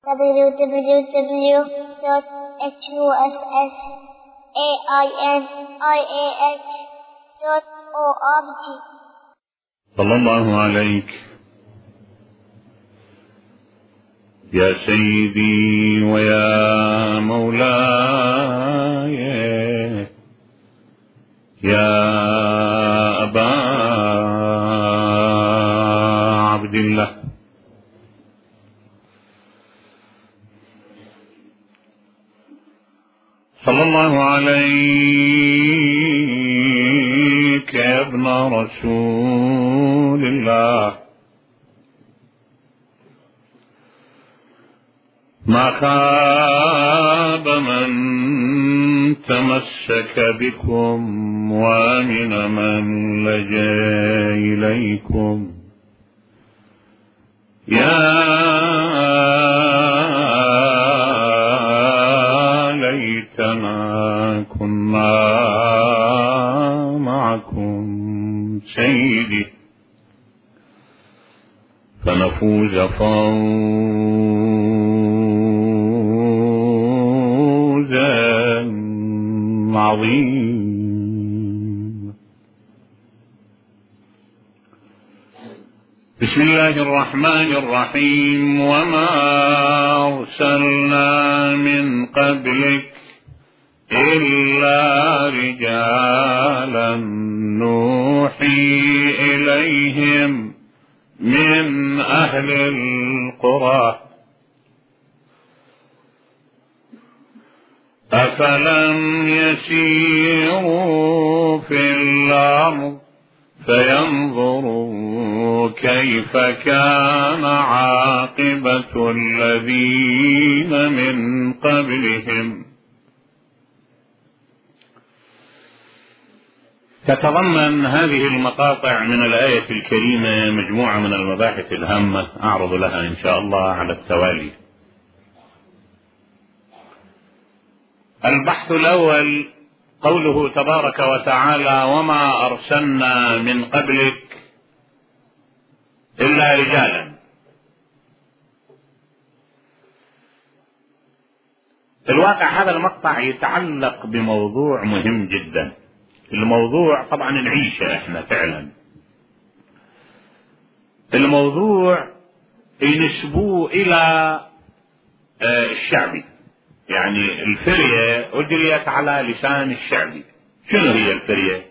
www.hussainih.org. صلى الله عليك يا سيدي ويا مولاي يا أبا عبد الله. صلى الله عليك يا ابن رسول الله. ما خاب من تمسك بكم وامن من لجا إليكم. يا ليتنا كنا معكم سيدي فنفوز فوزا عظيما. بسم الله الرحمن الرحيم. وما أرسلنا من قبلك إلا رجالا نوحي إليهم من أهل القرى أفلم يسيروا في الأرض فينظروا كيف كان عاقبة الذين من قبلهم. تتضمن هذه المقاطع من الآية الكريمة مجموعة من المباحث الهامة أعرض لها إن شاء الله على التوالي. البحث الأول قوله تبارك وتعالى وما أرسلنا من قبلك إلا رجالا. الواقع هذا المقطع يتعلق بموضوع مهم جدا. الموضوع طبعا العيشة احنا فعلا الموضوع ينسبوه إلى الشعبي، يعني الفرية أجريت على لسان الشعبي. شنو هي الفرية؟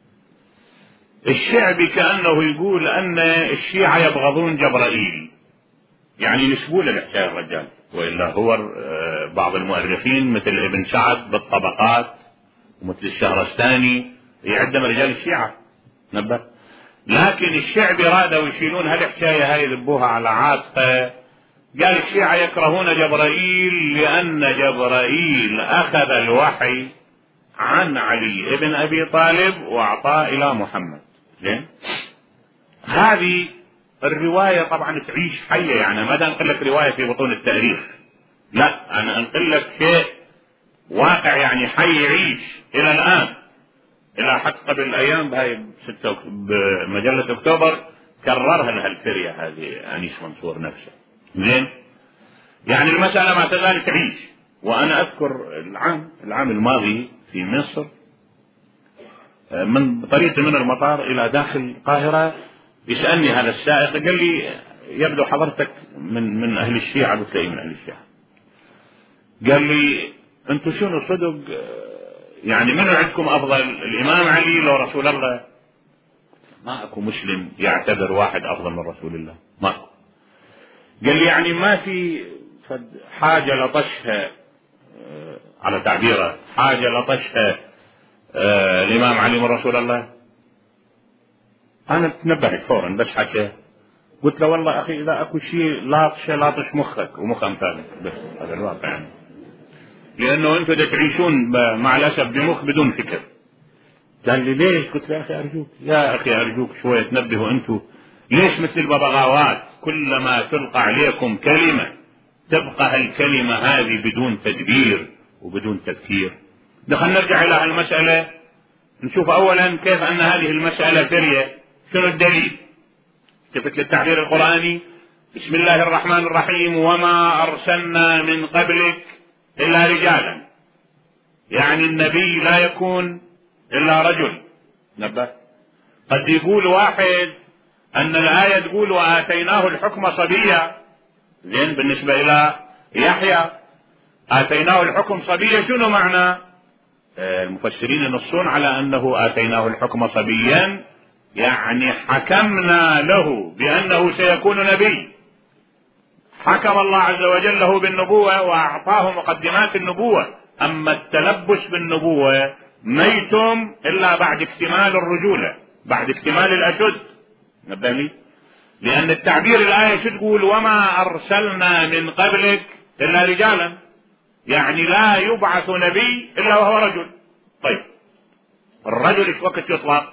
الشعبي كأنه يقول أن الشيعة يبغضون جبرائيل، يعني ينسبوه للحكاية الرجال، وإلا هو بعض المؤرخين مثل ابن سعد بالطبقات ومثل الشهرستاني يعدم رجال الشيعة نبه. لكن الشعبي رادوا يشيلون هالحكاية هاي يذبوها على عاتقه. قال الشيعة يكرهون جبرائيل لأن جبرائيل أخذ الوحي عن علي ابن أبي طالب وأعطاه إلى محمد. زين، هذه الرواية طبعا تعيش حية، يعني ما انقل لك رواية في بطون التاريخ، لا أنا انقل لك شيء واقع يعني حي يعيش إلى الآن. إلى حتى قبل أيام بهاي بمجلة أكتوبر كررها لها الفرية هذه أنيس منصور نفسه. زين، يعني المسألة ما تزال تعيش. وأنا أذكر العام الماضي في مصر من طريقي من المطار إلى داخل القاهرة يسألني هذا السائق قال لي يبدو حضرتك من أهل الشيعة. قلت له من أهل الشيعة. قال لي أنتم شنو صدق يعني من عندكم أفضل، الإمام علي لو رسول الله؟ ما أكو مسلم يعتبر واحد أفضل من رسول الله، ما أكو. قال لي يعني ما في حاجة لطشها على تعبيره، حاجة لطشها الإمام علي من رسول الله؟ أنا تنبهت فورا بس حكى. قلت له والله أخي إذا أكو شيء لاطش مخك ومخ أمثالك، بس هذا الواقع يعني. لأنه أنتم تعيشون مع الأسف بمخ بدون فكر. قال لي ليش؟ قلت له يا أخي أرجوك يا أخي أرجوك شوية تنبهوا أنتم، ليش مثل الببغاوات كلما تلقى عليكم كلمة تبقى هالكلمة هذه بدون تدبير وبدون تفكير؟ دخلنا نرجع إلى المسألة نشوف أولا كيف أن هذه المسألة فرية. شنو الدليل؟ التفت للتعبير القرآني بسم الله الرحمن الرحيم وما أرسلنا من قبلك إلا رجالا، يعني النبي لا يكون إلا رجل. نبه، قد يقول واحد أن الآية تقول وآتيناه الحكم صبيا، زين بالنسبة إلى يحيى آتيناه الحكم صبيا، شنو معنى؟ المفسرين ينصون على أنه آتيناه الحكم صبيا يعني حكمنا له بأنه سيكون نبي، حكم الله عز وجل له بالنبوة وأعطاه مقدمات النبوة. أما التلبس بالنبوة ميتم إلا بعد اكتمال الرجولة، بعد اكتمال الأشد. نبهني، لأن التعبير الآية شو تقول؟ وما أرسلنا من قبلك إلا رجالا، يعني لا يبعث نبي إلا وهو رجل. طيب الرجل ايش وقت يطلق؟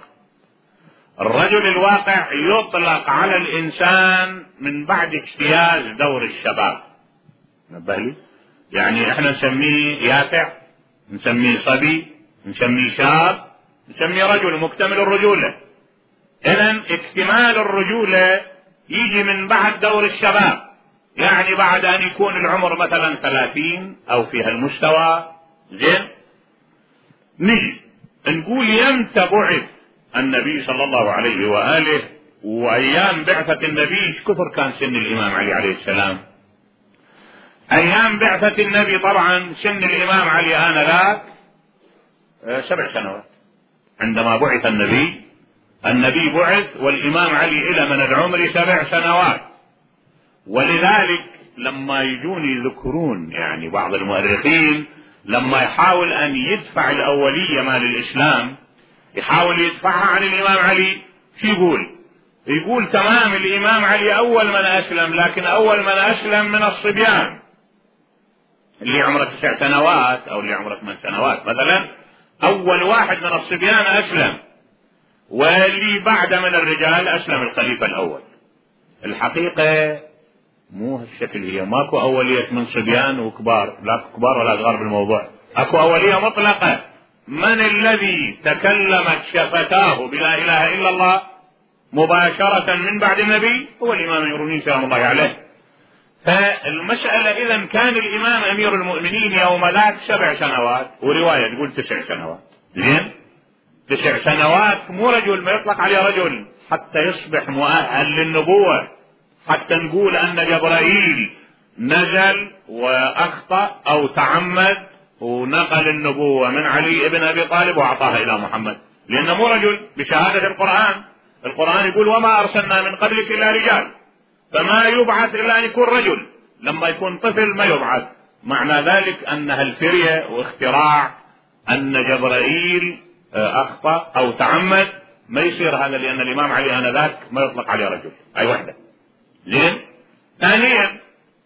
الرجل الواقع يطلق على الإنسان من بعد اجتياز دور الشباب. نبهلي، يعني احنا نسميه يافع، نسميه صبي، نسميه شاب، نسميه رجل مكتمل الرجولة. إذن اكتمال الرجولة يجي من بعد دور الشباب، يعني بعد أن يكون العمر مثلا 30 أو في هالمستوى. زين، نجي نقول يمتى بعث النبي صلى الله عليه وآله، وأيام بعثة النبي كثر كان سن الإمام علي عليه السلام. أيام بعثة النبي طبعا سن الإمام علي آنذاك 7 سنوات. عندما بعث النبي بعث والإمام علي إلى من العمر 7 سنوات. ولذلك لما يجون يذكرون يعني بعض المؤرخين لما يحاول أن يدفع الأولية مال الإسلام، يحاول يدفعها عن الإمام علي، شو يقول تمام الإمام علي أول من أسلم، لكن أول من أسلم من الصبيان، اللي عمره 9 سنوات أو اللي عمره 8 سنوات مثلا، أول واحد من الصبيان أسلم، واللي بعد من الرجال أسلم الخليفة الأول. الحقيقة مو هالشكل، هي ماكو أولية من صبيان وكبار، لا كبار ولا صغار بالموضوع، أكو أولية مطلقة. من الذي تكلمت شفتاه بلا إله إلا الله مباشرة من بعد النبي؟ هو الإمام أمير المؤمنين سلام الله عليه. فالمسألة إذن كان الإمام أمير المؤمنين يوم ذاك 7 سنوات، ورواية تقول 9 سنوات. زين، 9 سنوات مو رجل ما يطلق عليه رجل حتى يصبح مؤهل للنبوة، حتى نقول أن جبرائيل نزل وأخطأ أو تعمد ونقل النبوة من علي بن أبي طالب وأعطاها إلى محمد، لأنه مو رجل بشهادة القرآن يقول وما أرسلنا من قبلك إلا رجال، فما يبعث إلا أن يكون رجل. لما يكون طفل ما يبعث. معنى ذلك أنها الفرية واختراع أن جبرائيل أخطأ أو تعمد، ما يصير هذا، لأن الإمام علي آنذاك ما يطلق عليه رجل. أي وحدة. زين، ثانيا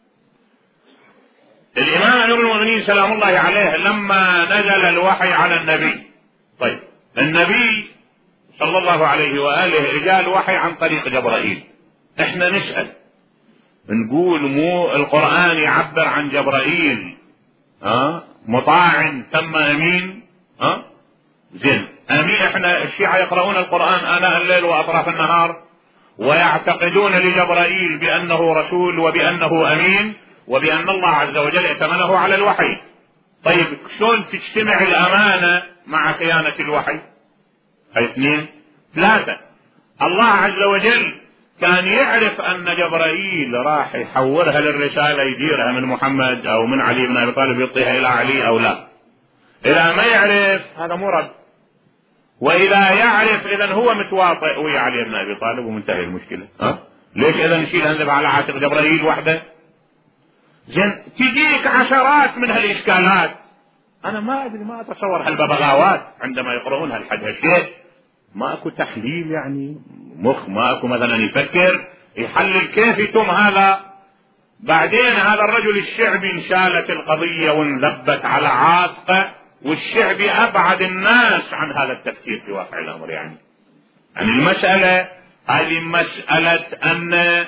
الإمام أمير المؤمنين سلام الله عليه لما نزل الوحي على النبي، طيب النبي صلى الله عليه وآله جاء الوحي عن طريق جبرائيل. احنا نسأل نقول مو القرآن يعبر عن جبرائيل مطاع ثم أمين؟ زين، أمين. احنا الشيعة يقرؤون القرآن آناء الليل وأطراف النهار ويعتقدون لجبرائيل بأنه رسول وبأنه أمين وبأن الله عز وجل ائتمنه على الوحي. طيب شلون تجتمع الأمانة مع خيانة الوحي؟ 2 3. الله عز وجل كان يعرف أن جبرائيل راح يحولها للرسالة يديرها من محمد أو من علي بن أبي طالب يعطيها إلى علي أو لا. إذا ما يعرف هذا مرض، وإذا يعرف إذن هو متواطئ ويا علي بن أبي طالب ومنتهي المشكلة. ليش إذا نشيل هنذب على عاتق جبرائيل وحده؟ زين، تجيك عشرات من هالإشكالات. أنا ما أدري، ما أتصور هالببغاوات عندما يقرؤون هالشيء ما أكو تحليل، يعني مخ ما أكو مثلا يفكر يحلل كيف يتم هذا. بعدين هذا الرجل الشعبي انشالت القضية وانذبت على عاتقه، والشعبي أبعد الناس عن هذا التفكير في واقع الأمر. يعني المسألة هذه مسألة أن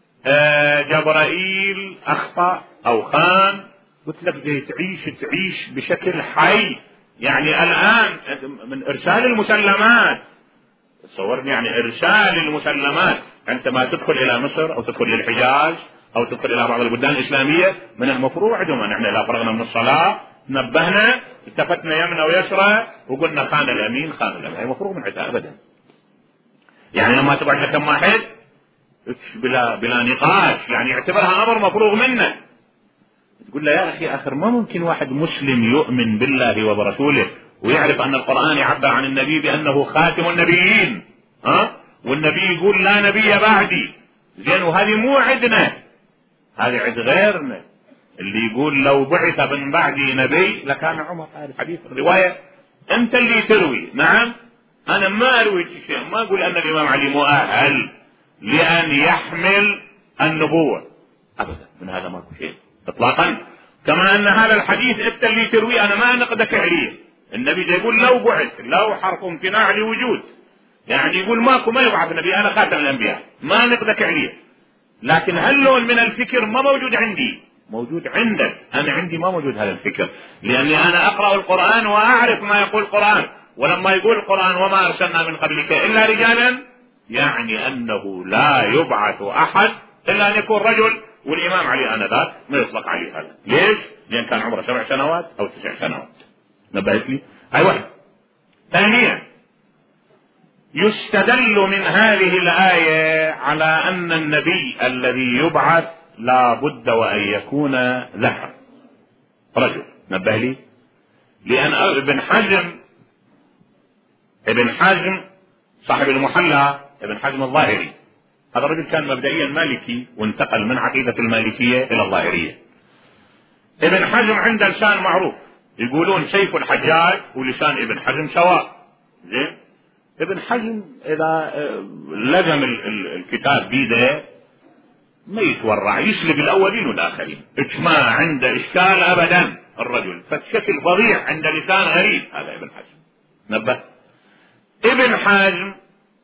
جبرائيل أخطأ أو خان، قلت لك تعيش بشكل حي. يعني الآن من إرسال المسلمات، تصورني يعني إرسال المسلمات عندما تدخل إلى مصر أو تدخل إلى الحجاز أو تدخل إلى بعض البلدان الإسلامية من المفروض عندهم نحن إذا فرغنا من الصلاة نبهنا التفتنا يمنى ويسرى وقلنا خان الأمين خان الأمين، هي مفروغ من عندها أبدا. يعني لما تبعد لك كم واحد بلا نقاش، يعني اعتبرها أمر مفروغ منه. تقول له يا أخي آخر ما ممكن واحد مسلم يؤمن بالله وبرسوله ويعرف أن القرآن يعبر عن النبي بأنه خاتم النبيين، والنبي يقول لا نبي بعدي، زين وهذه مو عندنا، هذه عند غيرنا اللي يقول لو بعث من بعدي نبي لكان عمر. هذا الحديث الرواية أنت اللي تروي. نعم أنا ما أروي شيء، ما أقول أن الإمام علي مؤهل لأن يحمل النبوة أبدا، من هذا ماكو شيء إطلاقا. كما أن هذا الحديث أنت اللي تروي، أنا ما نقدك عليه. النبي يقول لو بعث، لو حرف امتناع لوجود، يعني يقول ماكو ما يبعث نبي، أنا خاتم الأنبياء ما نقدك عليه. لكن هاللون من الفكر ما موجود عندي، موجود عندك. أنا عندي ما موجود هذا الفكر، لأني أنا أقرأ القرآن وأعرف ما يقول القرآن. ولما يقول القرآن وما أرسلنا من قبلك إلا رجالا، يعني أنه لا يبعث أحد إلا أن يكون رجل. والإمام علي آنذاك ما يطلق عليه هذا. ليش؟ لأن كان عمره 7 سنوات أو 9 سنوات. نبهت لي هاي واحد. ثانيا يستدل من هذه الآية على أن النبي الذي يبعث لا بد وأن يكون ذكر رجل. نبه لي لأن ابن حزم صاحب المحلى، ابن حزم الظاهري، هذا الرجل كان مبدئيا مالكي وانتقل من عقيدة المالكية إلى الظاهرية. ابن حزم عنده لسان معروف، يقولون سيف الحجاج ولسان ابن حزم سواء. زين ابن حزم إذا لزم الكتاب بيده ما يتورع، يسلب الأولين والآخرين، ما عنده إشكال أبدا الرجل، فالشكل فظيع، عنده لسان غريب. هذا ابن حزم. نبه ابن حزم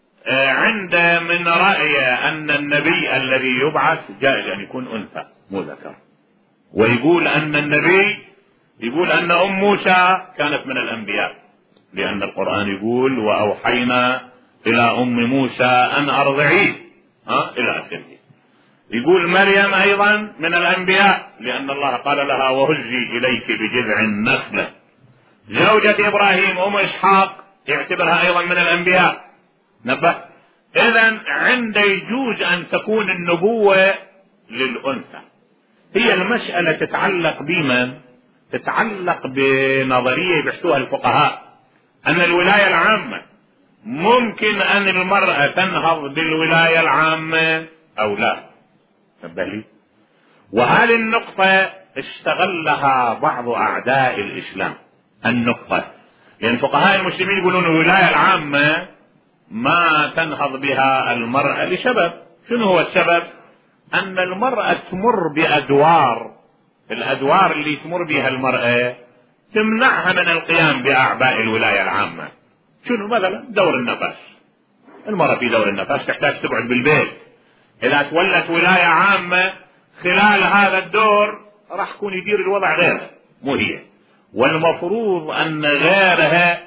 عنده من رأي أن النبي الذي يبعث جائز أن يكون أنثى مو ذكر، ويقول أن النبي، يقول أن أم موسى كانت من الأنبياء، لأن القرآن يقول وأوحينا إلى أم موسى أن أرضعيه إلى آخره. يقول مريم أيضا من الأنبياء، لأن الله قال لها وهزي إليك بجذع النخلة. زوجة إبراهيم أم إسحاق يعتبرها أيضا من الأنبياء. نبه إذن عند يجوز أن تكون النبوة للأنثى. هي المسألة تتعلق بمن؟ تتعلق بنظرية بيحسوها الفقهاء أن الولاية العامة ممكن أن المرأة تنهض بالولاية العامة أو لا. نبه لي وهذه النقطة استغلها بعض أعداء الإسلام. النقطة لأن فقهاء المسلمين يقولون الولاية العامة ما تنهض بها المرأة لسبب. شنو هو السبب؟ أن المرأة تمر بأدوار، الأدوار اللي تمر بها المرأة تمنعها من القيام بأعباء الولاية العامة. شنو مثلا؟ دور النفس، المرأة في دور النفس تحتاج تقعد بالبيت. إذا تولت ولاية عامة خلال هذا الدور راح يكون يدير الوضع غيرها مو هي، والمفروض أن غيرها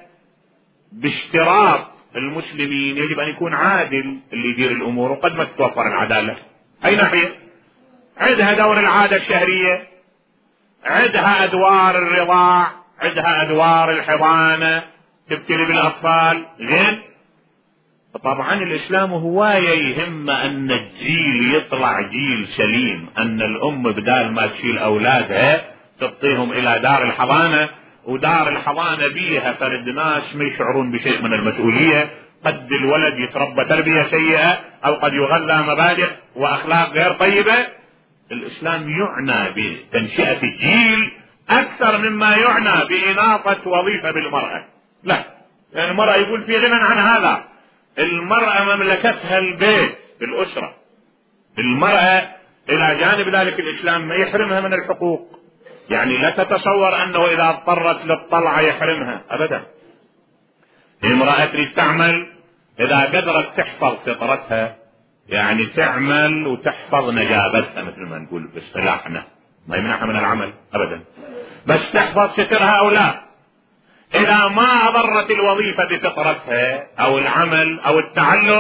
باشتراط المسلمين يجب أن يكون عادل اللي يدير الأمور، وقد ما تتوفر العدالة. أي ناحية؟ عندها دور العادة الشهرية، عندها أدوار الرضاع، عندها أدوار الحضانة، تبتلي بالأطفال. زين طبعا الإسلام هواية يهم أن الجيل يطلع جيل سليم، أن الأم بدال ما تشيل أولادها تبطيهم إلى دار الحضانة، ودار الحضانة بيها فرد ناس ما يشعرون بشيء من المسؤولية، قد الولد يتربى تربية سيئة أو قد يغذى مبادئ وأخلاق غير طيبة. الإسلام يعنى بتنشئة الجيل أكثر مما يعنى بإناطة وظيفة بالمرأة. لا، يعني المرأة يقول في غنى عن هذا. المرأة مملكتها البيت الأسرة. المرأة إلى جانب ذلك الإسلام ما يحرمها من الحقوق، يعني لا تتصور أنه إذا اضطرت للطلعة يحرمها أبدا. المرأة تريد تعمل إذا قدرت تحفظ فطرتها، يعني تعمل وتحفظ نجابتها مثل ما نقول باصطلاحنا، ما يمنعها من العمل أبدا، بس تحفظ سترها أو لا. إذا ما أضرت الوظيفة بفطرتها أو العمل أو التعلم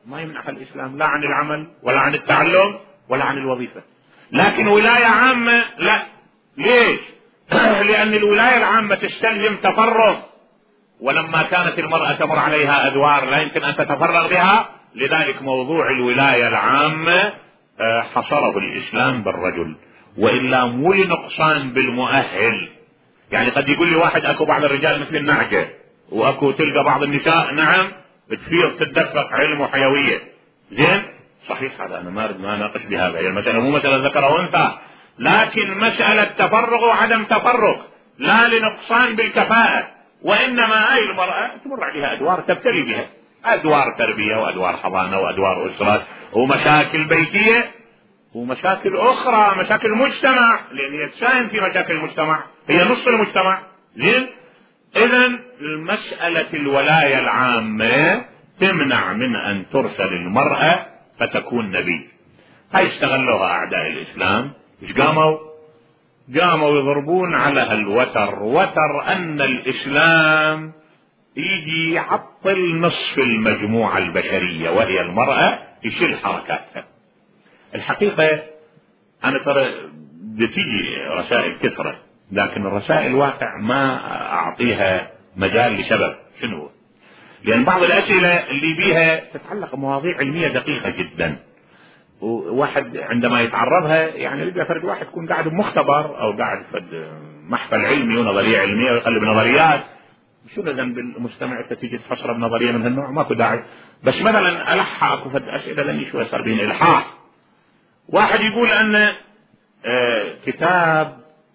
ما يمنعها الإسلام لا عن العمل ولا عن التعلم ولا عن الوظيفة. لكن ولاية عامة لا. ليش؟ لأن الولاية العامة تستلزم تفرغ، ولما كانت المرأة تمر عليها أدوار لا يمكن أن تتفرغ بها، لذلك موضوع الولاية العامة حصره الإسلام بالرجل، وإلا مو لنقصان بالمؤهل. يعني قد يقول لي واحد اكو بعض الرجال مثل النعجة، واكو تلقى بعض النساء نعم تفيض تتدفق علم وحيوية. زين صحيح، هذا انا ما اريد ما اناقش بهذا، هي المسألة مو مسألة ذكر او انثى، لكن مسألة تفرغ وعدم تفرغ، لا لنقصان بالكفاءة، وانما اي المرأة تمر عليها ادوار تبتلي بها، ادوار تربية وادوار حضانة وادوار اسرة ومشاكل بيتية ومشاكل اخرى، مشاكل مجتمع، لان هي تساهم في مشاكل المجتمع، هي نصف المجتمع. زين، اذا المسألة الولاية العامة تمنع من ان ترسل المرأة فتكون نبي. هاي استغلوها اعداء الاسلام، ايش قاموا يضربون على الوتر، وتر ان الاسلام يجي يعطل نصف المجموعة البشرية وهي المرأة، يشيل حركاتها. الحقيقة أنا ترى بتيجي رسائل كثرة، لكن الرسائل الواقع ما أعطيها مجال لسبب. شنو؟ لأن بعض الأسئلة اللي بيها تتعلق بمواضيع علمية دقيقة جدا، وواحد عندما يتعرضها يعني يبقى فرد واحد يكون قاعد بمختبر أو قاعد في محفل علمي ونظرية علمية ويقلب نظريات. شو ذنب المستمع تيجي تفسر بنظرية من هالنوع؟ ماكو داعي. بس مثلا ألحق أكو فد أسئلة لاني شوي صار بين إلحاح. واحد يقول أن كتاب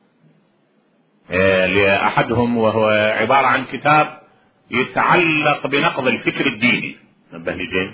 لأحدهم، وهو عبارة عن كتاب يتعلق بنقض الفكر الديني، نبهني زين،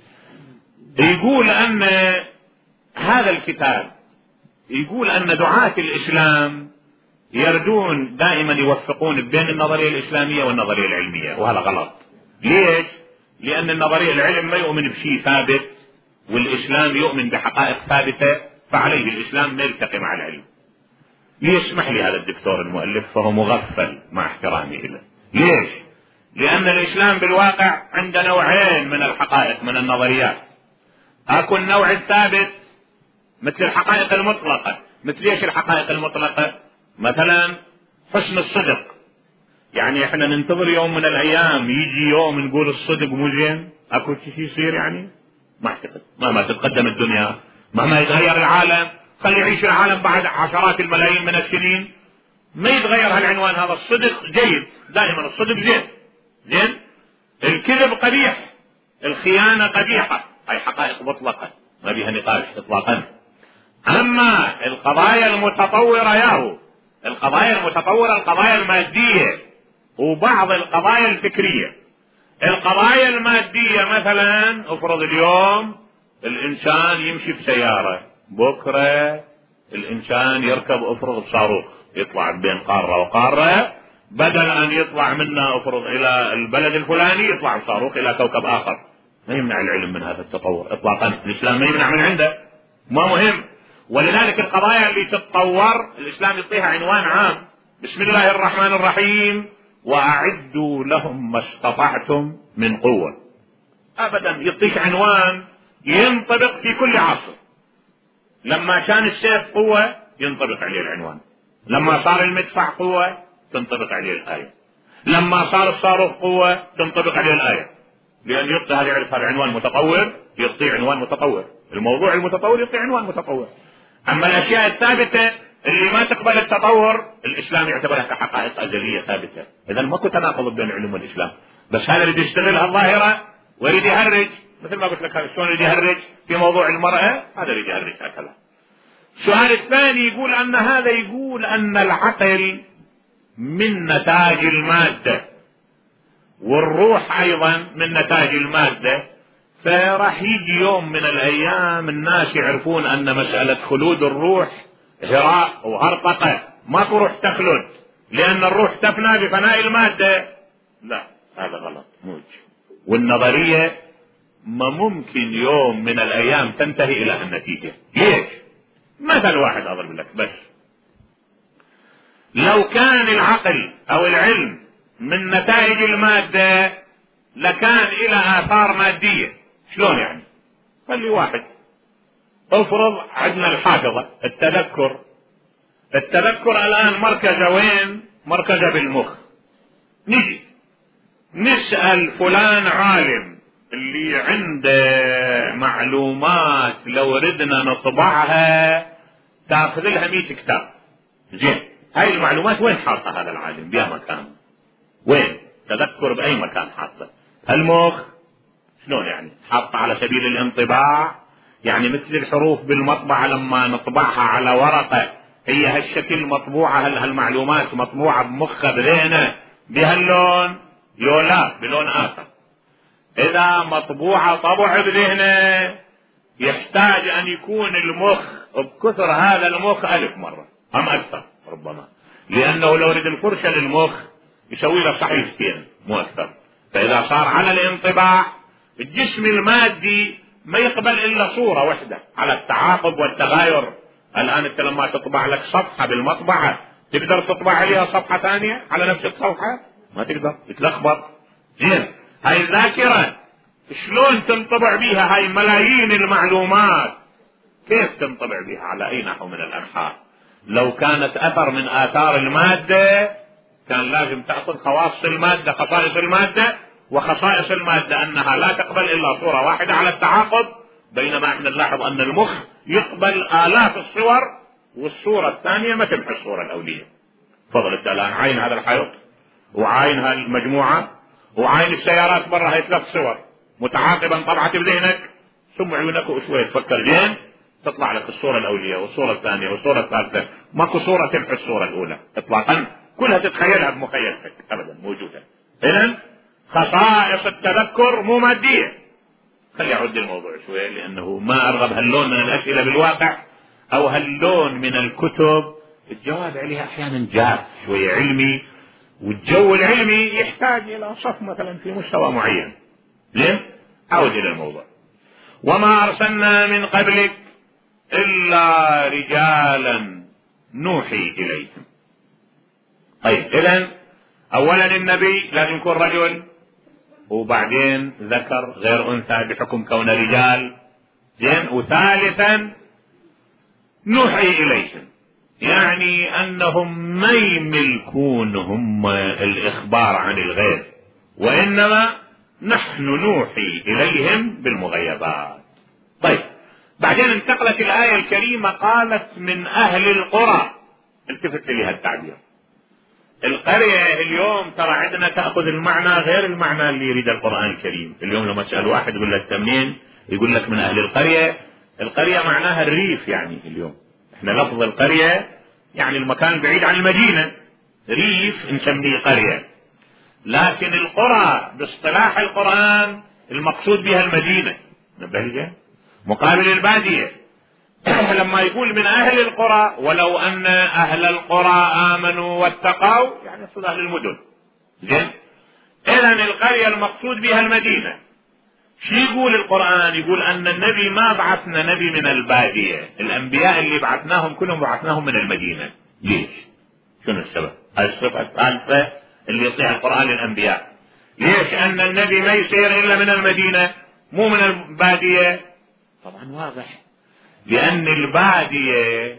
يقول أن هذا الكتاب يقول أن دعاة الإسلام يردون دائما يوفقون بين النظرية الإسلامية والنظرية العلمية، وهذا غلط. ليش؟ لأن النظرية العلم ما يؤمن بشيء ثابت، والإسلام يؤمن بحقائق ثابتة، فعليه الإسلام ما يلتقي مع العلم. يسمح لي هذا الدكتور المؤلف فهو مغفل مع احترامي له. ليش؟ لأن الإسلام بالواقع عنده نوعين من الحقائق من النظريات. أكو النوع الثابت مثل الحقائق المطلقة. مثل ايش الحقائق المطلقة؟ مثلا حسن الصدق، يعني احنا ننتظر يوم من الأيام يجي يوم نقول الصدق مو زين؟ أكو شيء يصير يعني؟ ما اعتقد. مهما تتقدم الدنيا، مهما يتغير العالم، خلي يعيش العالم بعد عشرات الملايين من السنين، ما يتغير هالعنوان هذا. الصدق جيد، دائما الصدق زين. الكذب قبيح، الخيانة قبيحة، هاي حقائق مطلقة ما بيها نقاش اطلاقا. اما القضايا المتطورة القضايا المادية وبعض القضايا الفكرية. القضايا المادية مثلا افرض اليوم الانسان يمشي بسيارة، بكرة الانسان يركب افرض بصاروخ يطلع بين قارة وقارة، بدل ان يطلع منا افرض الى البلد الفلاني يطلع بصاروخ الى كوكب اخر. ما يمنع العلم من هذا التطور اطلاقا، الاسلام ما يمنع من عنده، ما مهم. ولذلك القضايا اللي تتطور الاسلام يعطيها عنوان عام، بسم الله الرحمن الرحيم، واعدوا لهم ما استطعتم من قوة. ابدا يعطيك عنوان ينطبق في كل عصر. لما كان السيف قوة ينطبق عليه العنوان، لما صار المدفع قوة تنطبق عليه الآية، لما صار الصاروخ قوة تنطبق عليه الآية، لأن يعطي هذا يعرف هذا عنوان متطور يعطي عنوان متطور، الموضوع المتطور يعطي عنوان متطور. أما الأشياء الثابتة اللي ما تقبل التطور الإسلام يعتبرها كحقائق أزلية ثابتة. إذا ماكو تناقض بين العلوم والإسلام، بس هذا اللي يشتغل الظاهرة ويريد يهرج، مثل ما قلت لك شلون يريد يهرج في موضوع المرأة، هذا يريد يهرج هكذا. السؤال الثاني يقول أن هذا يقول أن العقل من نتاج المادة والروح أيضا من نتاج المادة، فراح يجي يوم من الأيام الناس يعرفون أن مسألة خلود الروح هراء وهرطقة، ماكو روح تخلد لأن الروح تفنى بفناء المادة. لا، هذا غلط موج. والنظرية ما ممكن يوم من الأيام تنتهي إلى النتيجة. ليش؟ مثل واحد أضرب لك بس. لو كان العقل أو العلم من نتائج المادة لكان إلى آثار مادية، شلون يعني؟ قال لي واحد افرض عندنا الحافظة التذكر الآن مركزه وين؟ مركزه بالمخ. نجي نسأل فلان عالم اللي عنده معلومات لو ردنا نطبعها تاخذ لها 100 كتاب. زين، هاي المعلومات وين حاطها هذا العالم؟ بها مكان وين؟ تذكر بأي مكان حاطه؟ المخ. شلون يعني؟ حاطه على سبيل الانطباع، يعني مثل الحروف بالمطبعة لما نطبعها على ورقة هي هالشكل مطبوعة، هالمعلومات مطبوعة بمخه بذهنه بهاللون؟ لا، بلون آخر. إذا مطبوعة طبع بذهنه يحتاج أن يكون المخ بكثر هذا المخ 1000 مرة أم أكثر ربما، لأنه لو رد الفرشة للمخ يسوي له صحيفتين مو أكثر. فإذا صار على الانطباع الجسم المادي ما يقبل إلا صورة واحدة على التعاقب والتغاير. الآن أنت لما تطبع لك صفحة بالمطبعة تقدر تطبع عليها صفحة ثانية على نفس الصفحة؟ ما تقدر، تتلخبط. زين، هاي الذاكرة شلون تنطبع بيها هاي ملايين المعلومات؟ كيف تنطبع بيها على أي نحو من الأنحاء؟ لو كانت أثر من آثار المادة كان لازم تأخذ خواص المادة، خصائص المادة، وخصائص المادة أنها لا تقبل إلا صورة واحدة على التعاقب، بينما احنا نلاحظ أن المخ يقبل آلاف الصور والصورة الثانية ما تمحي الصورة الأولية. تفضل انت الآن عاين هذا الحيط وعاين هالمجموعة وعاين السيارات برا، هاي 3 صور متعاقبا طبعت بذهنك، ثم عيونك وشوية تفكر زين تطلع لك الصورة الأولية والصورة الثانية والصورة الثالثة. ماكو صورة تمحي الصورة الأولى إطلاقا، كلها تتخيلها بمخيلتك أبدا موجودة. إذن خصائص التذكر مو مادية. خلي أعد الموضوع شوية لأنه ما أرغب هاللون من الأسئلة بالواقع أو هاللون من الكتب، الجواب عليها أحيانا جاف شوية علمي، والجو العلمي يحتاج إلى صف مثلا في مستوى معين. ليه؟ أعود إلى الموضوع. وما أرسلنا من قبلك إلا رجالا نوحي إليهم. طيب إذن أولا النبي لازم يكون رجل، وبعدين ذكر غير أنثى بحكم كون رجال. زين، وثالثا نوحي إليهم، يعني أنهم ما يملكون هم الإخبار عن الغيب، وإنما نحن نوحي إليهم بالمغيبات. طيب بعدين انتقلت الآية الكريمة قالت من أهل القرى. التفت لي هالتعبير. القرية اليوم ترى عندنا تأخذ المعنى غير المعنى اللي يريد القرآن الكريم. اليوم لما تسأل واحد يقول لك منين، يقول لك من أهل القرية. القرية معناها الريف. يعني اليوم احنا لفظ القرية يعني المكان بعيد عن المدينة، ريف نسميه قرية. لكن القرى باصطلاح القرآن المقصود بها المدينة، نبهل مقابل البادية. لما يقول من أهل القرى ولو أن أهل القرى آمنوا واتقوا، يعني يقصد أهل المدن. زين، إذن القرية المقصود بها المدينة. شو يقول القرآن؟ يقول أن النبي ما بعثنا نبي من البادية، الأنبياء اللي بعثناهم كلهم بعثناهم من المدينة. ليش؟ شنو السبب؟ هاي الصفة الثالثة اللي يطيع القرآن للأنبياء. ليش أن النبي ما يسير إلا من المدينة مو من البادية؟ طبعا واضح، لأن البادية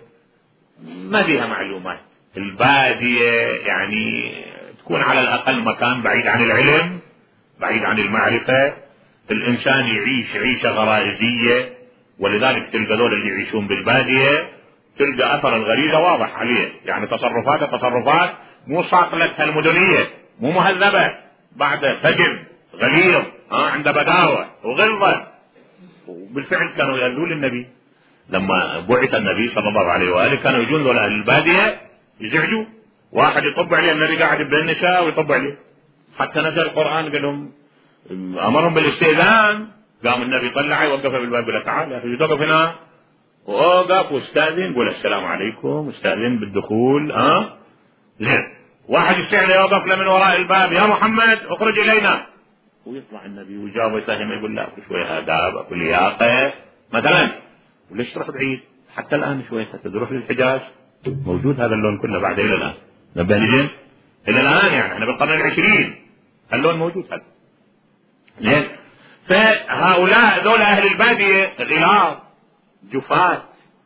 ما بها معلومات. البادية يعني تكون على الأقل مكان بعيد عن العلم، بعيد عن المعرفة. الإنسان يعيش عيشة غرائزية، ولذلك تلقى ذول اللي يعيشون بالبادية تلقى أثر الغريزة واضح عليه. يعني تصرفات مو صاقلتها المدنية، مو مهذبة، بعد فجر غليظ، عنده بداوة وغلظة. وبالفعل كانوا يقولوا للنبي لما بعث النبي صلى الله عليه وآله كانوا يجون ذول أهل البادية يزعجوا، واحد يطب عليه، النبي قاعد بين النساء ويطب عليه. حتى نزل القرآن قال لهم أمرهم بالاستئذان، قام النبي طلع يوقف بالباب قال تعال يا أخي توقف هنا، ووقف واستأذن قول السلام عليكم، استأذن بالدخول. زين، واحد يستعلى يوقف له من وراء الباب يا محمد اخرج إلينا، ويطلع النبي ويجاوب يفهم يقول لا اكو شوية آداب اكو لياقة مثلا. وليش تروح بعيد؟ حتى الآن شوية تروح للحجاز موجود هذا اللون كله بعد إلى الآن. نبه لجين إلى الآن، يعني احنا بالقرن 20 اللون موجود هذا. ليه؟ فهؤلاء ذول أهل البادية غلاظ جفاة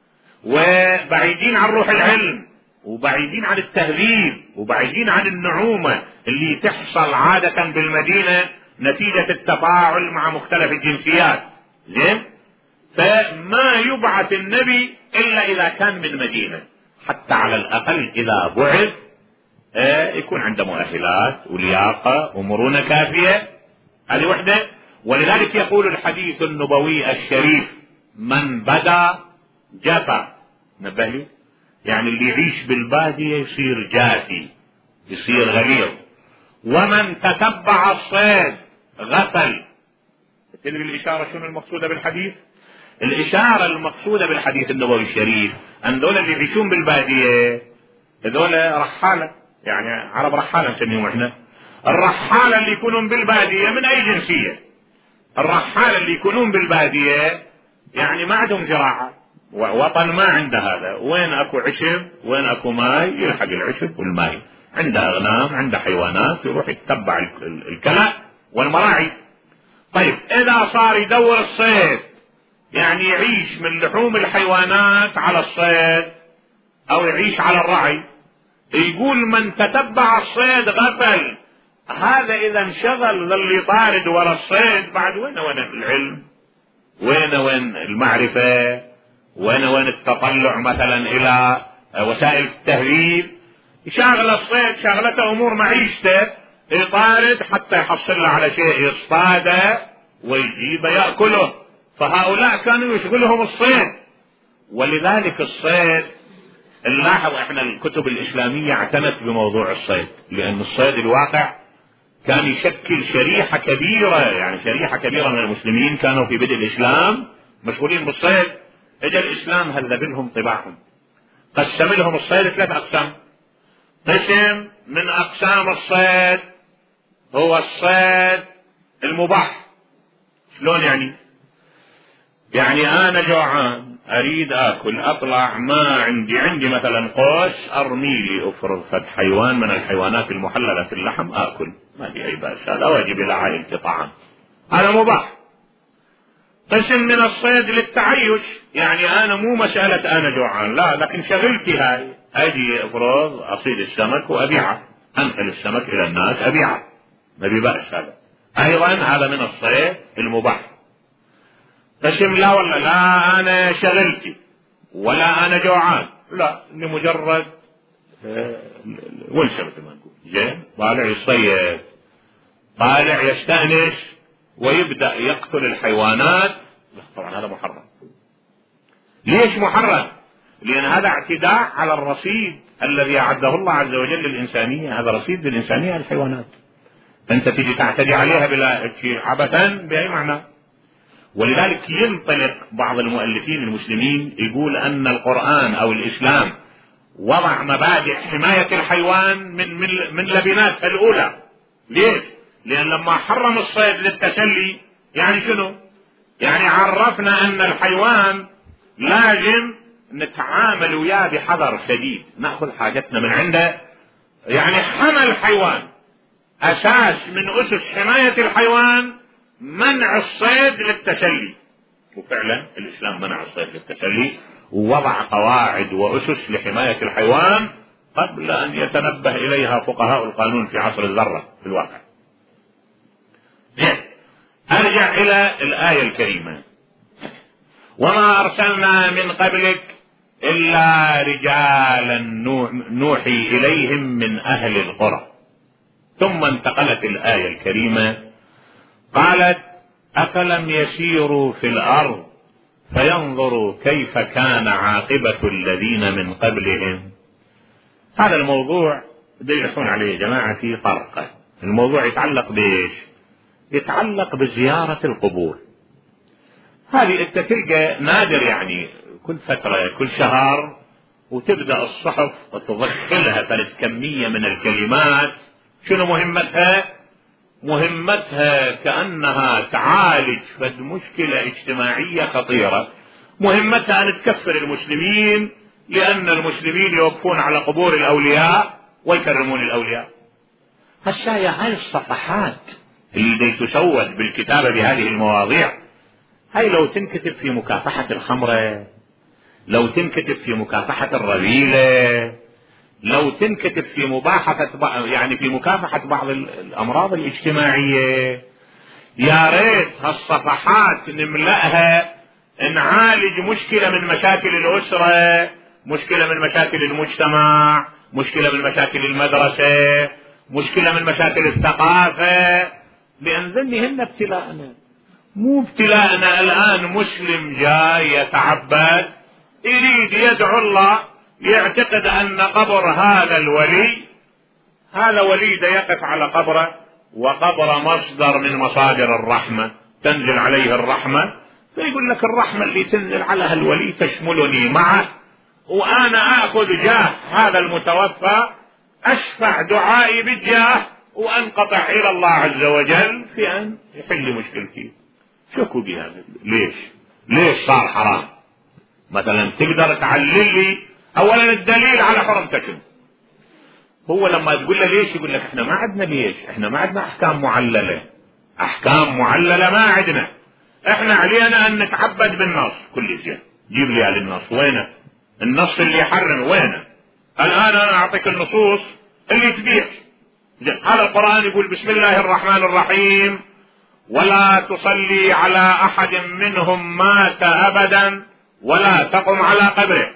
وبعيدين عن روح العلم وبعيدين عن التهذيب وبعيدين عن النعومة اللي تحصل عادة بالمدينة نتيجة التفاعل مع مختلف الجنسيات. زين؟ فما يبعث النبي إلا إذا كان من مدينة، حتى على الأقل إذا بعث يكون عنده مؤهلات ولياقة ومرونة كافية. هذه وحدة. ولذلك يقول الحديث النبوي الشريف: من بدا جفا. نبه لي، يعني اللي يعيش بالبادية يصير جافي، يصير غليظ. ومن تتبع الصيد غفل. تدري الإشارة شنو المقصودة بالحديث؟ الإشارة المقصودة بالحديث النبوي الشريف أن دول اللي يعيشون بالبادية هذول رحالة، يعني عرب رحالة نسميهم احنا. الرحالة اللي يكونون بالبادية من أي جنسية؟ الرحالة اللي يكونون بالبادية يعني ما عندهم زراعة، وطن ما عنده هذا، وين اكو عشب وين اكو ماي يلحق العشب والماي، عنده اغنام عنده حيوانات يروح يتبع الكلى والمراعي. طيب اذا صار يدور الصيد يعني يعيش من لحوم الحيوانات على الصيد او يعيش على الرعي، يقول من تتبع الصيد غفل. هذا اذا انشغل للي طارد ورا الصيد بعد وين العلم، وين المعرفة، وين التطلع مثلا الى وسائل التهذيب. يشغل الصيد شغلته امور معيشته، يطارد حتى يحصل له على شيء يصطاده ويجيبه يأكله. فهؤلاء كانوا يشغلهم الصيد. ولذلك الصيد نلاحظ احنا الكتب الاسلامية اعتنت بموضوع الصيد، لان الصيد الواقع كان يشكل شريحة كبيرة، يعني شريحة كبيرة من المسلمين كانوا في بدء الاسلام مشغولين بالصيد. اجى الاسلام هذب لهم طباعهم، قسم لهم الصيد 3 اقسام. قسم من اقسام الصيد هو الصيد المباح. شلون يعني انا جوعان اريد اكل، اطلع ما عندي مثلا قوس ارمي لي افرض فد حيوان من الحيوانات المحللة في اللحم اكل، ما في اي باس، هذا واجب الى عائلتي طعام، هذا مباح. قسم من الصيد للتعيش، يعني انا مو مسألة انا جوعان لا، لكن شغلتي هاي اجي افرض اصيد السمك وابيعه، انقل السمك الى الناس ابيعه، ما بيبأس هذا ايضا، هذا من الصيد المباح. قسم لا والله لا انا شغلتي ولا انا جوعان، لا لمجرد ونسة مثل ما نقول، زين طالع يصيد، طالع يستأنس ويبدأ يقتل الحيوانات، طبعا هذا محرم. ليش محرم؟ لأن هذا اعتداء على الرصيد الذي أعده الله عز وجل للإنسانية، هذا رصيد للإنسانية الحيوانات، أنت تجي تعتدي عليها بلا عبثا بأي معنى. ولذلك ينطلق بعض المؤلفين المسلمين يقول أن القرآن أو الإسلام وضع مبادئ حماية الحيوان من لبناتها الأولى. ليش؟ لأن لما حرم الصيد للتسلي يعني شنو؟ يعني عرفنا أن الحيوان لازم نتعامل وياه بحذر شديد، نأخذ حاجتنا من عنده. يعني حمى الحيوان أساس من أسس حماية الحيوان منع الصيد للتسلي، وفعلا الإسلام منع الصيد للتسلي ووضع قواعد وأسس لحماية الحيوان قبل أن يتنبه إليها فقهاء القانون في عصر الذرة في الواقع. أرجع إلى الآية الكريمة: وما أرسلنا من قبلك إلا رجالا نوحي إليهم من أهل القرى. ثم انتقلت الآية الكريمة قالت: أفلم يسيروا في الأرض فينظروا كيف كان عاقبة الذين من قبلهم. هذا الموضوع بيحثون عليه جماعتي طرقة. الموضوع يتعلق بإيش؟ يتعلق بزيارة القبور. هذه انت تلقى نادر، يعني كل فترة كل شهر وتبدأ الصحف وتضخلها ثلاث كمية من الكلمات. شنو مهمتها؟ مهمتها كأنها تعالج فد مشكلة اجتماعية خطيرة، مهمتها أن تكفر المسلمين لأن المسلمين يوقفون على قبور الأولياء ويكرمون الأولياء. هالشاية هاي الصفحات اللي تسود بالكتابة بهذه المواضيع، هاي لو تنكتب في مكافحة الخمرة، لو تنكتب في مكافحة الرذيلة، لو تنكتب في في مكافحة بعض الأمراض الاجتماعية. يا ريت هالصفحات نملأها نعالج مشكلة من مشاكل الأسرة، مشكلة من مشاكل المجتمع، مشكلة من مشاكل المدرسة، مشكلة من مشاكل الثقافة، لأن ذنهن ابتلاءنا. مو ابتلاءنا الآن مسلم جاي يتعبد يريد يدعو الله، يعتقد أن قبر هذا الولي، هذا ولي ده يقف على قبره، وقبر مصدر من مصادر الرحمة تنزل عليه الرحمة، فيقول لك الرحمة اللي تنزل على هالولي تشملني معه، وأنا آخذ جاه هذا المتوفى، أشفع دعائي بالجاه وأنقطع إلى الله عز وجل في أن يحل مشكلتي. شكوا بهذا. ليش صار حرام؟ مثلا تقدر تعلل لي أولا الدليل على حرمته شنو؟ هو لما تقول له ليش يقول لك احنا ما عندنا ليش، احنا ما عندنا احكام معللة، احكام معللة ما عندنا، احنا علينا ان نتعبد بالنص كل شيء. جيب لي على النص، وينه النص اللي يحرم؟ وينه؟ الان انا اعطيك النصوص اللي تبيح. هذا القرآن يقول بسم الله الرحمن الرحيم ولا تصلي على احد منهم مات ابدا ولا تقم على قبره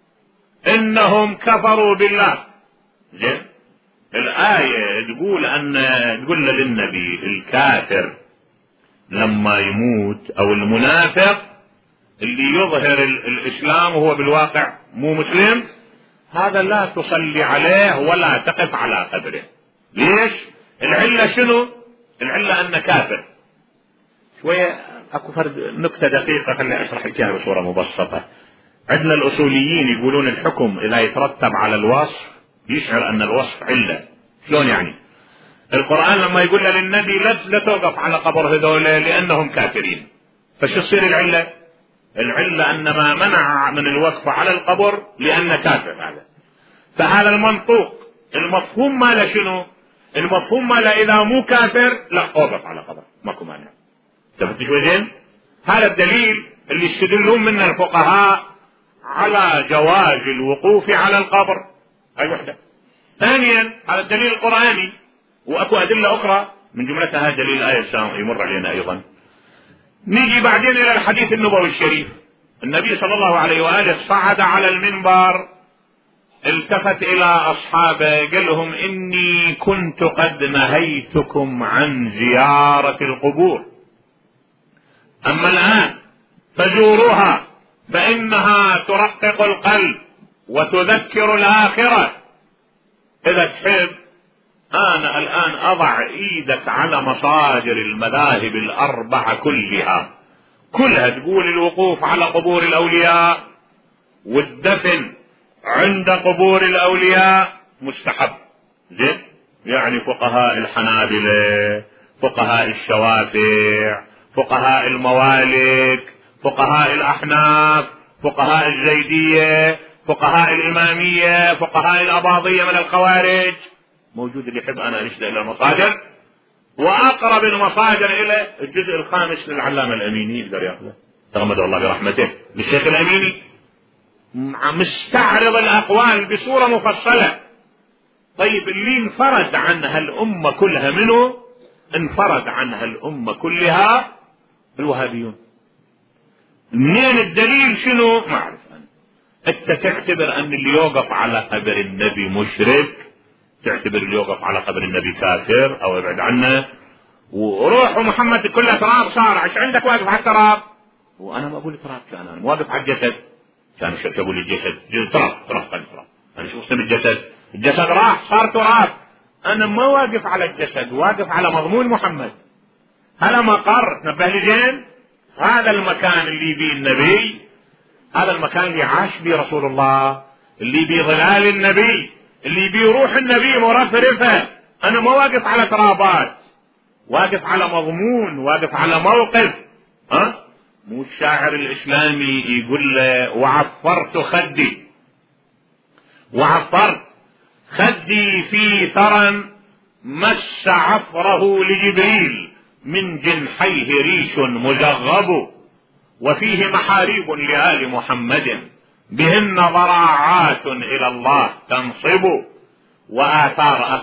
انهم كفروا بالله. زين، الآية تقول للنبي الكافر لما يموت او المنافق اللي يظهر الاسلام وهو بالواقع مو مسلم، هذا لا تصلي عليه ولا تقف على قبره. ليش؟ العلة شنو؟ العلة انه كافر. شوية اكو فرق، نكتة دقيقة خليني اشرح لك اياها بصورة مبسطة. عندنا الاصوليين يقولون الحكم اذا يترتب على الوصف يشعر ان الوصف علة. شلون يعني؟ القرآن لما يقول للنبي لا توقف على قبر هذول لانهم كافرين، فشو تصير العلة؟ العلة ان ما منع من الوقف على القبر لان كافر هذا. فهذا المنطوق المفهوم ماله شنو؟ المفهوم ماله اذا مو كافر لا اوقف على قبر، ماكو مانع. تفتش وزين؟ هذا الدليل اللي يستدلون منه الفقهاء على جواز الوقوف على القبر. هاي وحدة. ثانيا هذا الدليل القرآني، واكو ادلة اخرى من جملتها دليل الآية يمر علينا ايضا. نيجي بعدين الى الحديث النبوي الشريف. النبي صلى الله عليه وآله صعد على المنبر، التفت الى اصحابه قال لهم اني كنت قد نهيتكم عن زيارة القبور، اما الان فزوروها فانها ترقق القلب وتذكر الاخرة. اذا تحب انا الان اضع ايدك على مصادر المذاهب الاربعة كلها تقول الوقوف على قبور الاولياء والدفن عند قبور الاولياء مستحب. زين، يعني فقهاء الحنابلة، فقهاء الشوافع، فقهاء الموالك، فقهاء الاحناف، فقهاء الزيدية، فقهاء الامامية، فقهاء الاباضية من الخوارج، موجود. اللي يحب انا انشد الى المصادر، واقرب المصادر الى الجزء الخامس للعلامة الاميني، يقدر ياخذه تغمده الله برحمته، للشيخ الاميني، مستعرض الاقوال بصورة مفصلة. طيب اللي انفرد عنها الامة كلها منه؟ انفرد عنها الامة كلها الوهابيون. منين الدليل؟ شنو؟ ما اعرف انا. انت تعتبر ان اللي يوقف على قبر النبي مشرك، تعتبر اللي يوقف على قبر النبي كافر او ابعد عنه، وروح محمد كله تراب صار، عش عندك واقف على التراب؟ وانا ما اقول تراب، انا واقف على الجسد. كان شو اقول الجسد؟ تراب انا شو اسم الجسد؟ الجسد راح صار تراب. انا ما واقف على الجسد، واقف على مضمون محمد. هذا مقر، نبه لي زين، هذا المكان اللي بيه النبي، هذا المكان اللي عاش بيه رسول الله، اللي بيه ظلال النبي، اللي بيه روح النبي مرفرفة. انا ما واقف على ترابات، واقف على مضمون، واقف على موقف. مو الشاعر الاسلامي يقول له وعفرت خدي في ثرى مس عفره لجبريل من جنحيه ريش مزغب، وفيه محاريب لآل محمد بهن ضراعات إلى الله تنصب، وآثار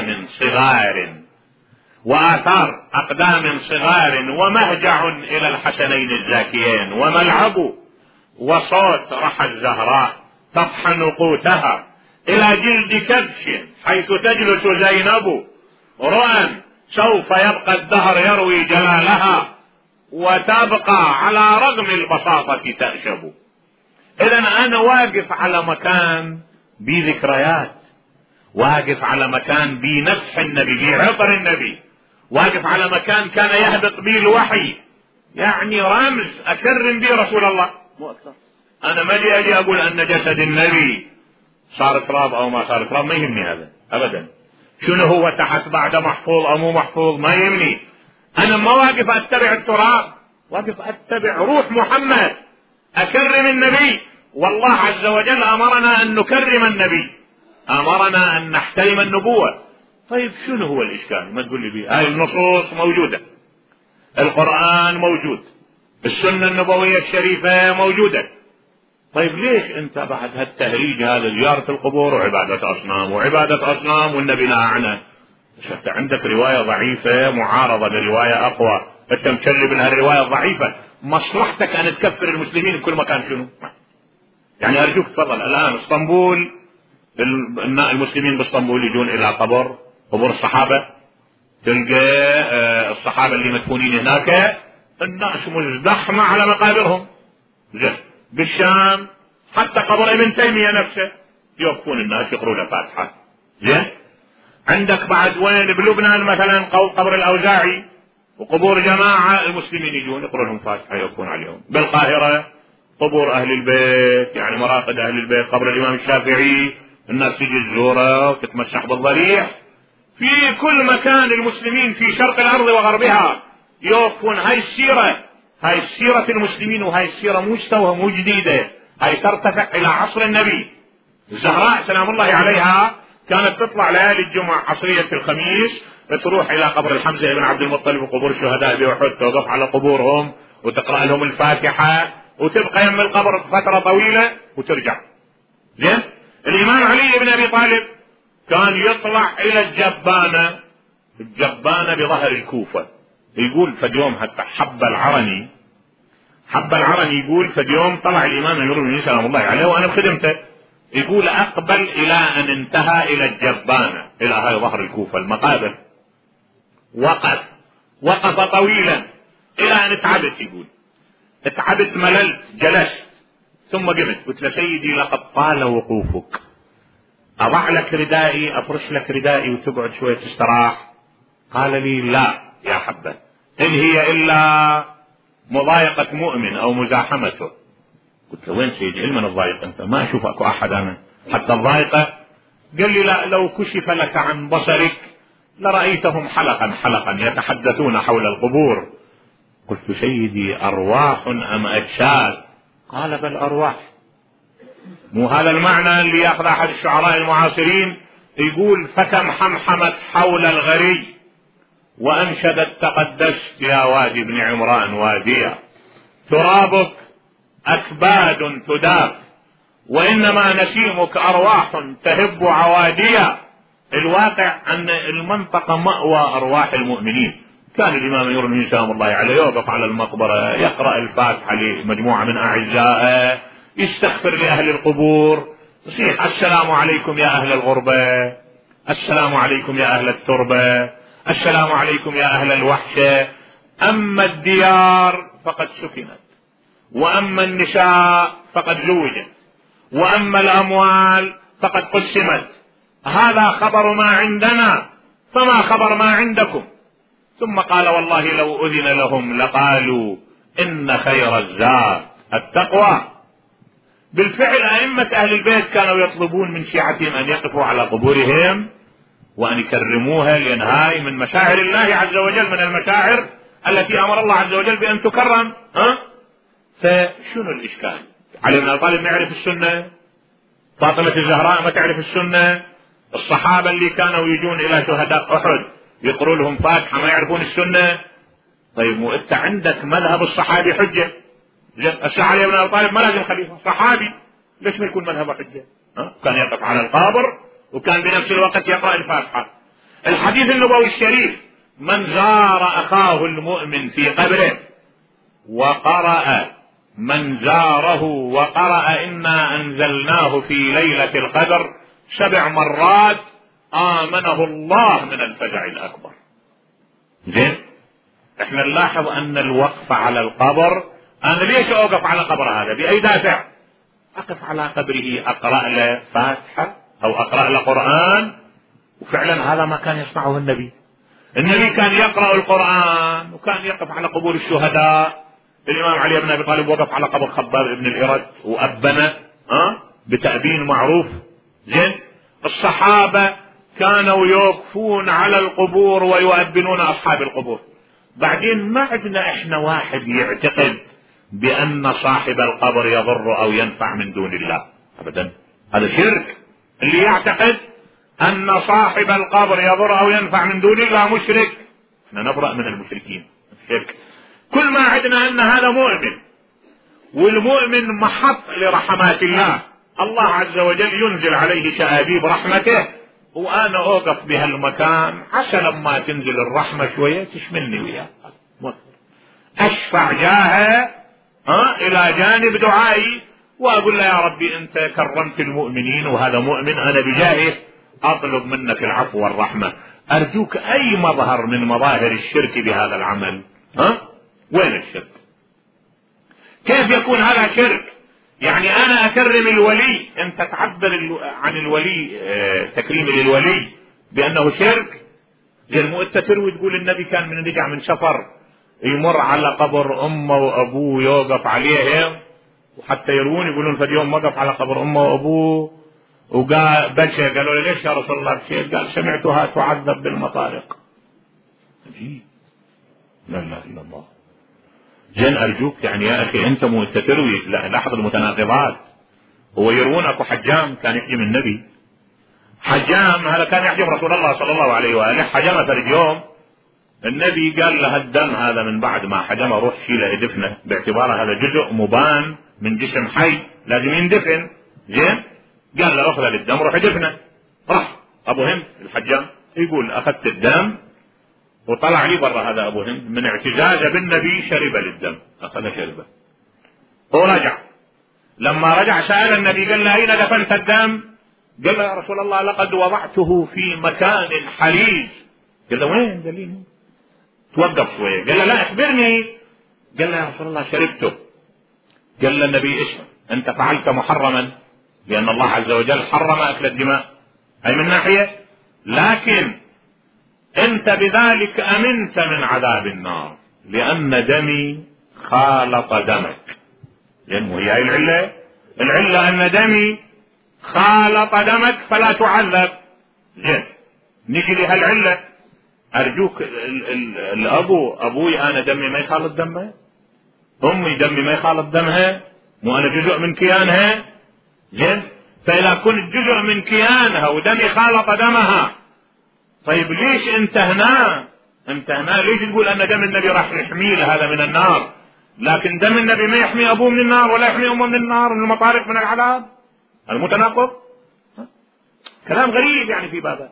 أقدام صغار ومهجع إلى الحسنين الزاكيين وملعب، وصوت رحى الزهراء تطحن قوتها إلى جلد كبش حيث تجلس زينب، رؤى سوف يبقى الدهر يروي جلالها وتبقى على رغم البساطة تأشب. إذا أنا واقف على مكان بذكريات، واقف على مكان بنفح النبي بعطر النبي، واقف على مكان كان يهبط به الوحي، يعني رمز أكرم به رسول الله مو أكثر. أنا ما أجي أقول أن جسد النبي صار تراب أو ما صار تراب، ما يهمني هذا أبدا. شنو هو تحت بعد محفوظ أو مو محفوظ ما يهمني. أنا ما واقف أتبع التراب، واقف أتبع روح محمد، أكرم النبي. والله عز وجل أمرنا أن نكرم النبي، أمرنا أن نحترم النبوة. طيب شنو هو الإشكال؟ ما تقول لي بيه. هاي النصوص موجودة، القرآن موجود، السنة النبوية الشريفة موجودة. طيب ليش انت بعد هالتهريج هذا زيارة القبور وعبادة أصنام والنبي نهى عنها؟ بس انت عندك رواية ضعيفة معارضة لرواية أقوى، انت مشلب لها الرواية الضعيفة. مصلحتك أن تكفر المسلمين في كل مكان. شنو يعني؟ أرجوك تفضل الآن اسطنبول، المسلمين باسطنبول يجون إلى قبور الصحابة، تلقى الصحابة اللي مدفونين هناك الناس مزدحمة على مقابرهم. بالشام حتى قبر ابن تيمية نفسه يوقفون الناس يقرون الفاتحة. زين، عندك بعد وين بلبنان مثلا قبر الأوزاعي وقبور جماعة المسلمين يجون يقرون لهم فاتحة يوقفون عليهم. بالقاهرة قبور أهل البيت، يعني مراقد أهل البيت، قبر الإمام الشافعي الناس تجي تزوره وتتمسح بالضريح. في كل مكان المسلمين في شرق الأرض وغربها يوقفون. هاي السيرة المسلمين، وهاي السيرة مو جديدة، هاي ترتفع إلى عصر النبي. الزهراء سلام الله عليها كانت تطلع ليالي الجمعة عصرية الخميس، تروح إلى قبر الحمزة بن عبد المطلب وقبور شهداء بأحد، توقف على قبورهم وتقرأ لهم الفاتحة وتبقى يم القبر فترة طويلة وترجع. زين، الإمام علي بن أبي طالب كان يطلع إلى الجبانة بظهر الكوفة. يقول فديوم حتى حب العرني يقول فديوم طلع الإمام أمير المؤمنين سلام الله عليه وأنا بخدمته، يقول أقبل إلى أن انتهى إلى الجبانة، إلى هاي ظهر الكوفة المقابر، وقف طويلا إلى أن اتعبت. يقول اتعبت، مللت، جلست، ثم قمت. قلت له سيدي لقد طال وقوفك، أضع لك ردائي، أفرش لك ردائي وتقعد شوية تستراح؟ قال لي لا يا حبة، إن هي إلا مضايقة مؤمن أو مزاحمته. قلت له وين سيدي علما الضايق أنت؟ ما أشوف أكو أحد أنا حتى الضايقة. قال لي لا، لو كشف لك عن بصرك لرأيتهم حلقا يتحدثون حول القبور. قلت سيدي أرواح أم أجساد؟ قال بل أرواح. مو هذا المعنى اللي يأخذ أحد الشعراء المعاصرين يقول فكم حمحمت حول الغري وأنشدت تقدست يا وادي بن عمران واديا، ترابك أكباد تداف وإنما نسيمك أرواح تهب عواديا. الواقع أن المنطقة مأوى أرواح المؤمنين. كان الإمام أمير المؤمنين سلام الله عليه يوقف على المقبرة يقرأ الفاتحة لمجموعة من أعزائه، يستغفر لأهل القبور، يصيح السلام عليكم يا أهل الغربة، السلام عليكم يا أهل التربة، السلام عليكم يا أهل الوحشة. أما الديار فقد سكنت، وأما النساء فقد زوجت، وأما الأموال فقد قسمت. هذا خبر ما عندنا، فما خبر ما عندكم؟ ثم قال والله لو أذن لهم لقالوا إن خير الزاد التقوى. بالفعل أئمة أهل البيت كانوا يطلبون من شيعتهم أن يقفوا على قبورهم وأن يكرموها، لأن هاي من مشاعر الله عز وجل، من المشاعر التي أمر الله عز وجل بأن تكرم. فشنو الإشكال؟ علي بن أبي طالب ما يعرف السنة، فاطمة الزهراء ما تعرف السنة، الصحابة اللي كانوا يجون إلى شهداء أحد يقروا لهم فاتحة ما يعرفون السنة. طيب وأنت عندك مذهب الصحابي حجة، علي بن أبي طالب ما لازم خليفة صحابي، ليش ما يكون مذهبه حجة؟ كان يقف على القبر وكان بنفس الوقت يقرأ الفاتحة. الحديث النبوي الشريف: من زار أخاه المؤمن في قبره وقرأ من زاره وقرأ إنا أنزلناه في ليلة القدر 7 مرات آمنه الله من الفزع الأكبر. زين، احنا نلاحظ أن الوقف على القبر، أنا ليش أوقف على قبر هذا؟ بأي دافع؟ أقف على قبره أقرأ له فاتحة أو أقرأ له قرآن. وفعلا هذا ما كان يصنعه النبي. النبي كان يقرأ القرآن وكان يقف على قبور الشهداء. الإمام علي بن أبي طالب وقف على قبر خباب بن الإرد وأبنه بتأبين معروف. زين، الصحابة كانوا يوقفون على القبور ويؤبنون أصحاب القبور. بعدين ما عندنا إحنا واحد يعتقد بأن صاحب القبر يضر أو ينفع من دون الله أبدا، هذا شرك. اللي يعتقد أن صاحب القبر يضر أو ينفع من دون الله مشرك. احنا نبرأ من المشركين الشرك. كل ما عندنا أن هذا مؤمن، والمؤمن محط لرحمات الله، الله عز وجل ينزل عليه شآبيب رحمته، وأنا أوقف بهالمكان عسى لما تنزل الرحمة شوية تشملني وياه، أشفع جاهه إلى جانب دعائي وأقول له: يا ربي أنت كرمت المؤمنين وهذا مؤمن، أنا بجاهه أطلب منك العفو والرحمة. أرجوك أي مظهر من مظاهر الشرك بهذا العمل؟ وين الشرك؟ كيف يكون هذا شرك؟ يعني أنا أكرم الولي، أنت تعبر عن الولي تكريم للولي بأنه شرك؟ أنت تروي تقول النبي كان من رجع من سفر يمر على قبر أمه وأبوه يوقف عليهم، وحتى يروون يقولون في اليوم وقف على قبر أمه وأبوه وقال بشى. قالوا له: ليش يا رسول الله بشيء؟ قال: سمعتها تعذب بالمطارق. لا اله الا الله. زين، ارجوك يعني يا اخي انت تروي، لاحظ المتناقضات. هو يروون اكو حجام كان يحجم النبي، حجام هذا كان يحجم رسول الله صلى الله عليه واله، حجمه ثالث يوم. النبي قال له: الدم هذا من بعد ما حجمه روح شيله ادفنه، باعتباره هذا جزء مبان من جسم حي لازم يندفن. زين، قال له: اخذ الدم روح ادفنه. راح ابو هند الحجام يقول: اخذت الدم وطلع لي برا هذا ابو هند من اعتزازه بالنبي شرب للدم، اخذ شربه ورجع. لما رجع سأل النبي قال له: اين دفنت الدم؟ قال له: يا رسول الله لقد وضعته في مكان حليج. قال له: وين؟ قال لي توقف شويه. قال له: لا اخبرني. قال له: يا رسول الله شربته. قال له النبي: اسمع، انت فعلت محرما لان الله عز وجل حرم اكل الدماء، اي من ناحيه، لكن انت بذلك امنت من عذاب النار لان دمي خالط دمك. لانه هي العله ان دمي خالط دمك فلا تعذب. زين، نجي لهالعله. ارجوك ابوي انا دمي ما يخالط دمه، امي دمي ما يخالط دمها، مو انا جزء من كيانها. زين، فاذا كنت جزء من كيانها ودمي خالط دمها، طيب ليش انت هنا ليش تقول ان دم النبي راح يحمي هذا من النار، لكن دم النبي ما يحمي ابوه من النار ولا يحمي امه من النار، من المطارق، من العذاب؟ المتناقض، كلام غريب يعني في بابه.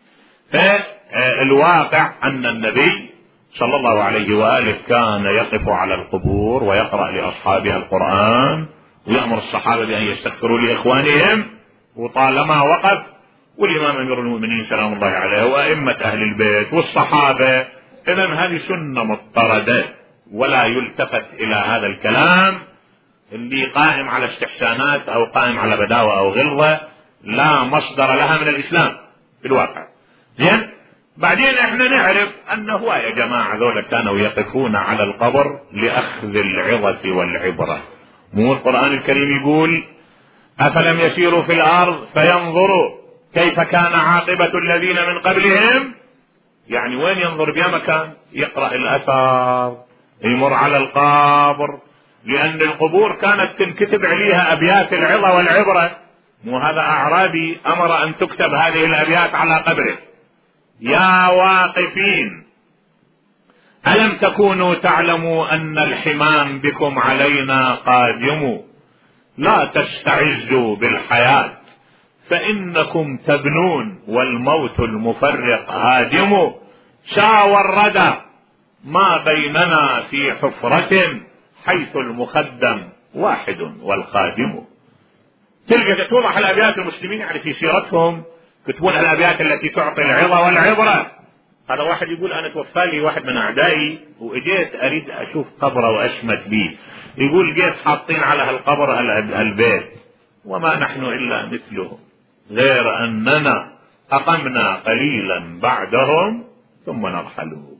فالواقع ان النبي صلى الله عليه وآله كان يقف على القبور ويقرأ لأصحابه القرآن ويأمر الصحابة بأن يستغفروا لإخوانهم، وطالما وقف، والإمام أمير المؤمنين سلام الله عليه وأئمة أهل البيت والصحابة. إذن هذه سنة مضطردة ولا يلتفت إلى هذا الكلام اللي قائم على استحسانات أو قائم على بداوة أو غلظة لا مصدر لها من الإسلام في الواقع. زين، بعدين احنا نعرف أنه يا جماعة ذولا كانوا يقفون على القبر لأخذ العظة والعبرة. مو القرآن الكريم يقول: أفلم يسيروا في الأرض فينظروا كيف كان عاقبة الذين من قبلهم؟ يعني وين ينظر؟ بها مكان يقرأ الأثار، يمر على القبر، لأن القبور كانت تنكتب عليها أبيات العظة والعبرة. مو هذا أعرابي أمر أن تكتب هذه الأبيات على قبره: يا واقفين ألم تكونوا تعلموا أن الحمام بكم علينا قادم، لا تستعزوا بالحياة فإنكم تبنون والموت المفرق هادم، شاوى الردى ما بيننا في حفرة حيث المخدم واحد والخادم. تلقى توضح الأبيات المسلمين يعني في سيرتهم كتبون الأبيات التي تعطي العظة والعبرة. هذا واحد يقول أنا توفى لي واحد من أعدائي وإجيت أريد أشوف قبره وأشمت به، يقول جيت حاطين على هالقبر البيت وما نحن إلا مثلهم غير أننا أقمنا قليلا بعدهم ثم نرحلوا.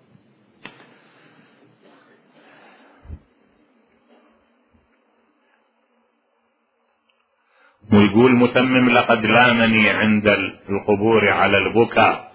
ويقول متمم: لقد لامني عند القبور على البكاء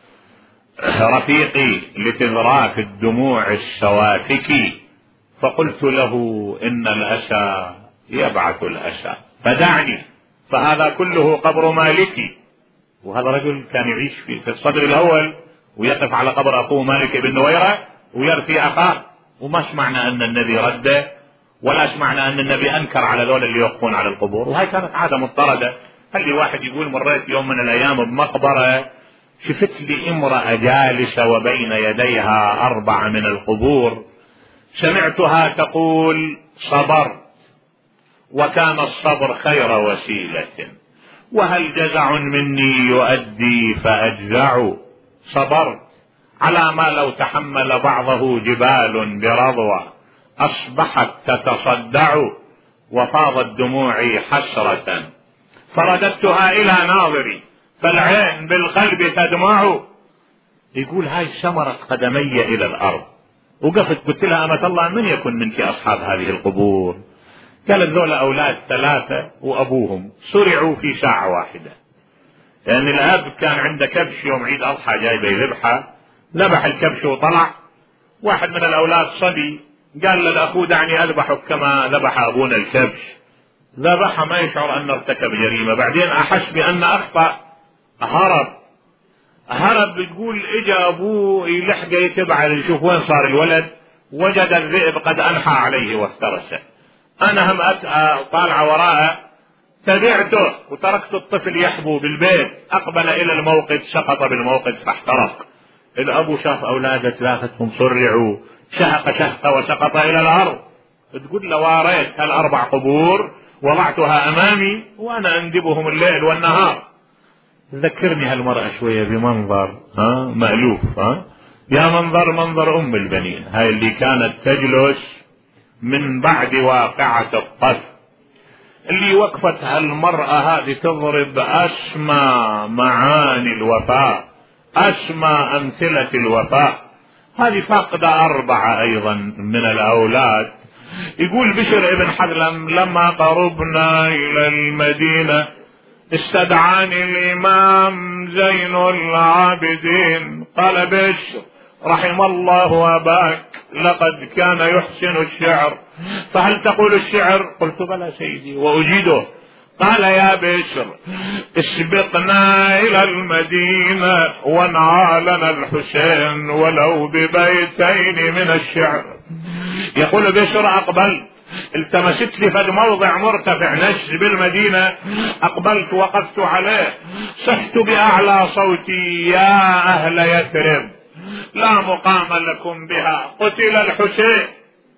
رفيقي لتذراف الدموع الشوافك، فقلت له إن الأسى يبعث الأسى فدعني فهذا كله قبر مالكي. وهذا رجل كان يعيش في الصدر الأول ويقف على قبر أخوه مالك بن نويرة ويرثي أخاه، وما سمعنا أن النبي رده ولا سمعنا أن النبي أنكر على ذول اللي يوقفون على القبور. وهي كانت عادة مضطردة. هل لي واحد يقول مريت يوم من الأيام بمقبرة شفت لي امرأة جالسة وبين يديها 4 من القبور، سمعتها تقول: صبرت وكان الصبر خير وسيلة، وهل جزع مني يؤدي فأجزع، صبرت على ما لو تحمل بعضه جبال برضوى، أصبحت تتصدع وفاضت دموعي حسرة، فرددتها إلى ناظري فالعين بالقلب تدمع. يقول هاي سمرت قدمي إلى الأرض. وقفت قلت لها: أمة الله من يكن منك أصحاب هذه القبور؟ قالت: ذولا أولاد 3 وأبوهم صرعوا في ساعة واحدة. يعني الأب كان عنده كبش يوم عيد أضحى جايبه يذبحه، ذبح الكبش وطلع. واحد من الأولاد صبي قال للأخوه: دعني أذبحك كما ذبح أبونا الكبش. ذبحه ما يشعر أن ارتكب جريمة، بعدين أحس بأن أخطأ هرب. بتقول إجا أبوه يلحق يتبع يشوف وين صار الولد، وجد الذئب قد أنحى عليه وافترسه. أنا هم طالع وراءه تبعته وتركت الطفل يحبو بالبيت، أقبل إلى الموقد سقط بالموقد فاحترق. الأبو شاف أولاده 3 صرعوا، شهق شهقة وسقط إلى الأرض. تقول له: واريت هال4 قبور وضعتها أمامي وأنا أندبهم الليل والنهار. ذكرني هالمرأة شوية بمنظر مألوف، يا منظر أم البنين، هاي اللي كانت تجلس من بعد واقعة الطف، اللي وقفت هالمرأة هذه تضرب أسمى معاني الوفاء، أسمى أمثلة الوفاء. هذه فاقدة 4 أيضا من الأولاد. يقول بشر ابن حذلم: لما قربنا إلى المدينة استدعاني الإمام زين العابدين، قال: بشر رحم الله أباك لقد كان يحسن الشعر، فهل تقول الشعر؟ قلت: بلى سيدي وأجيده. قال: يا بشر اسبقنا إلى المدينة وانعالنا الحسين ولو ببيتين من الشعر. يقول بشر: أقبلت التمست لي فد موضع مرتفع نش بالمدينة، أقبلت وقفت عليه، صحت بأعلى صوتي: يا أهل يثرب لا مقام لكم بها، قتل الحسين.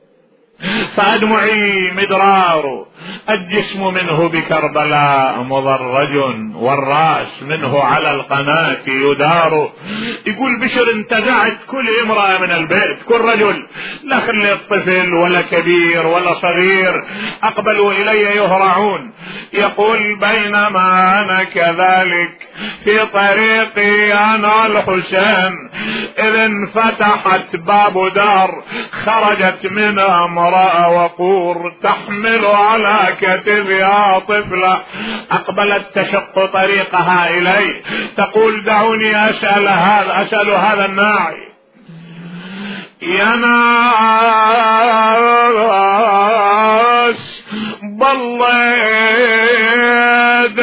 فأدمعي مدرار، الجسم منه بكربلاء مضرج والرأس منه على القناة يدار. يقول بشر: انتزعت كل امرأة من البيت، كل رجل، لا خليت طفل ولا كبير ولا صغير، أقبلوا إلي يهرعون. يقول: بينما أنا كذلك في طريقي أنا الحسين إذ انفتحت باب دار، خرجت منها امرأة وقور تحمل على كتفها طفلة، أقبلت تشق طريقها إلي تقول: دعوني أسأل هذا الناعي: يا ناس ضليت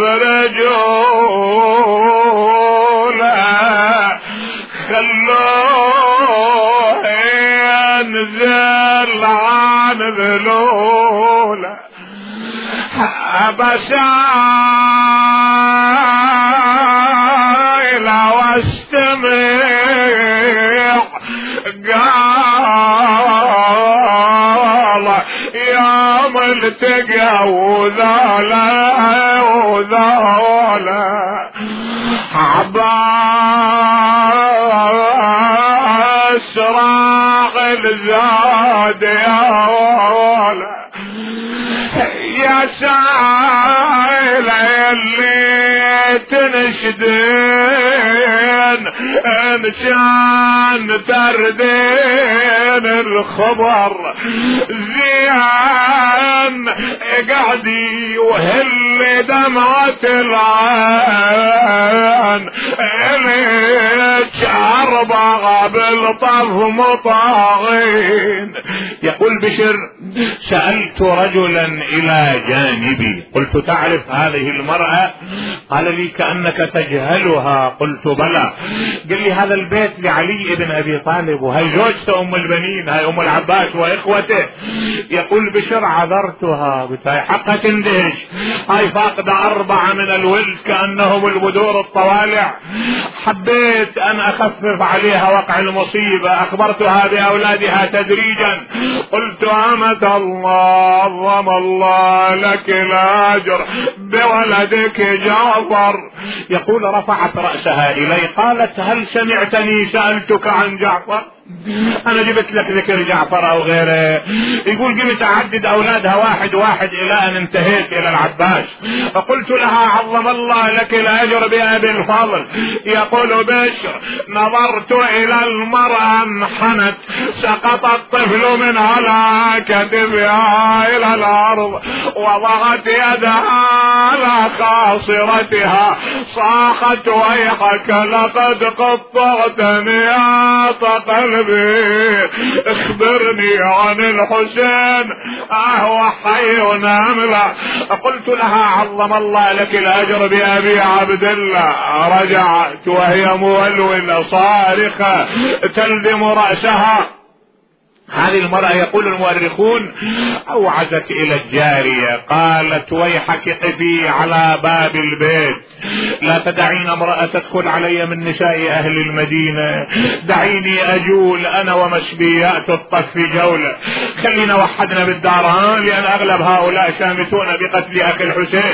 فرجوله خلوه ينزل عن ذلوله بشايل واستمع قال يا ملتقى وذولا عباس راغل زاد يا ولا يا سائل اللي تنشدين ان كان تردين الخبر زين قعدي وهل دمعة العين إليك أربعة بالطف مطاغين. يقول بشر سألت رجلا إلى جانبي قلت تعرف هذه المرأة؟ قال لي كأنك تجهلها. قلت بلى. قال لي هذا البيت لعلي بن أبي طالب وهي زوجته أم البنين هاي أم العباس وإخوته. يقول بشر عذرتها قلت هاي حقها تندهش هاي فاقدة 4 من الولد كأنهم البدور الطوالع. حبيت أن أخفف عليها وقع المصيبة أخبرتها بأولادها تدريجا. قلت أمة الله عظم الله لك الأجر بولدك جعفر. يقول رفعت رأسها إلي قالت هل سمعتني سألتك عن جعفر؟ أنا جبت لك ذكر جعفر أو غيره. يقول قمت أعدد أولادها واحد واحد إلى أن انتهيت إلى العباس فقلت لها عظم الله لك الأجر بأبي الفضل. يقول بشر نظرت إلى المرأة انحنت سقط الطفل من على كتفها إلى الأرض وضعت يدها على خاصرتها صاحت ويحك لقد قطعتني يا قلبي اخبرني عن الحسين اهو حي أملا. قلت لها عظم الله لك الأجر بأبي عبد الله. رجعت وهي مولولة صارخة تلدم رأسها. هذه المرأة يقول المؤرخون أوعزت إلى الجارية قالت ويحك قفي على باب البيت لا تدعين امرأة تدخل علي من نساء أهل المدينة دعيني أجول أنا ومشبيات الطف جولة. خلينا وحدنا بالدار لأن أغلب هؤلاء شامتون بقتل أخي الحسين.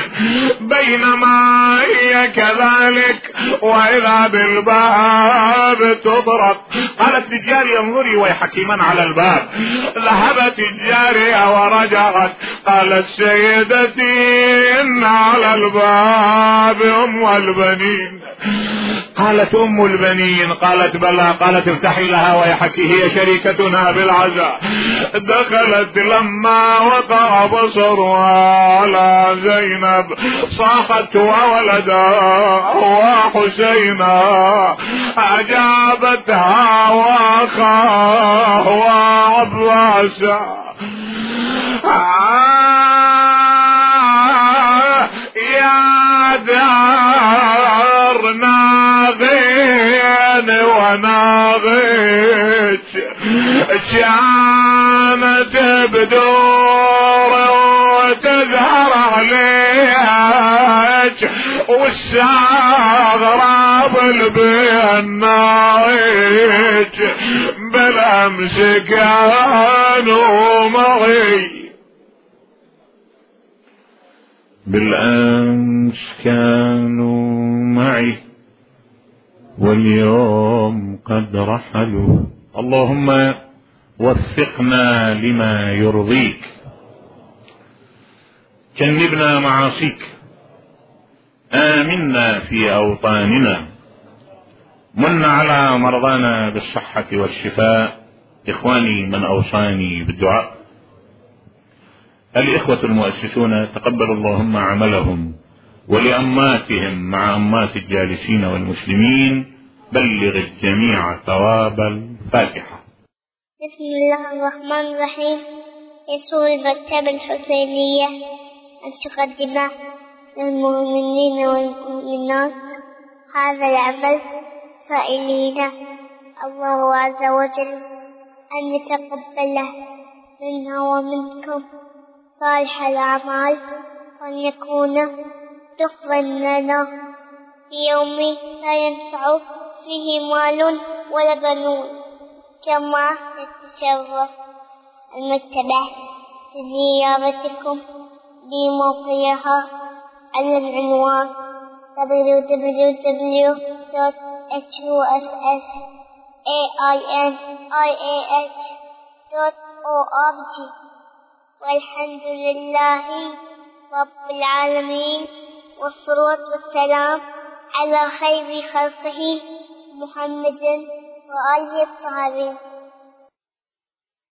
بينما هي كذلك وإذا بالباب تضرب. قالت للجارية انظري ويحك من على الباب. ذهبت الجارية ورجعت قالت سيدتي إن على الباب أم البنين. قالت أم البنين؟ قالت بلى. قالت افتحي لها ويحكي هي شريكتنا بالعزاء. دخلت لما وقع بصرها على زينب صاحت وولدها وحسينا أجابتها وأخاه وعباسا. يا دار ناغين وناغيت كانت بدور وتزهر عليك والساغراب البين ناغيت بالأمس كانوا معي. بالأمس كانوا معي واليوم قد رحلوا. اللهم وفقنا لما يرضيك جنبنا معاصيك آمنا في أوطاننا من على مرضانا بالصحة والشفاء. إخواني من أوصاني بالدعاء الإخوة المؤسسون تقبل اللهم عملهم ولأماتهم مع أمات الجالسين والمسلمين بلغ الجميع ثواب الفاتحة. بسم الله الرحمن الرحيم. يسر المكتبة الحسينية أن تقدم للمؤمنين والمؤمنات هذا العمل سائلين الله عز وجل أن يتقبله منا ومنكم صالح الأعمال وأن يكون دخلا لنا في يوم لا ينفع فيه مال ولا بنون. كما يتشرف المكتبة بزيارتكم بموقعها على العنوان www.hussainih.org. والحمد لله رب العالمين، والصلاة والسلام على خير خلقه محمد وآله الطاهرين.